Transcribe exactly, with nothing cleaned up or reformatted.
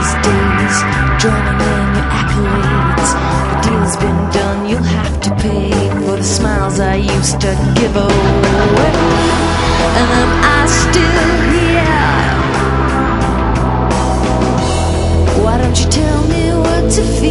these days, drowning in your accolades. The deal's been done, you'll have to pay for the smiles I used to give away. And am I still here? Why don't you tell me what to feel?